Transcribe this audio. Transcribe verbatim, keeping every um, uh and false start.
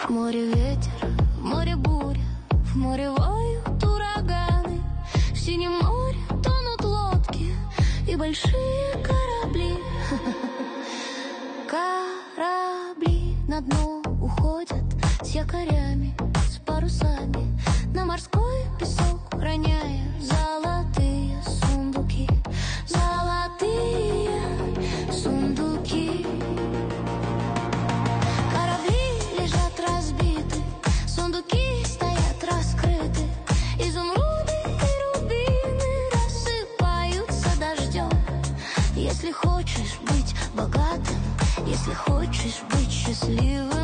В море ветер, в море буря, в море воют ураганы. В синем море тонут лодки и большие корабли. Корабли на дно уходят с якорями, с парусами, на морской песок роняя золотые сундуки. Золотые сундуки. Корабли лежат разбиты, сундуки стоят раскрыты. Изумруды и рубины рассыпаются дождем. Если хочешь быть богатым, если хочешь быть счастливым,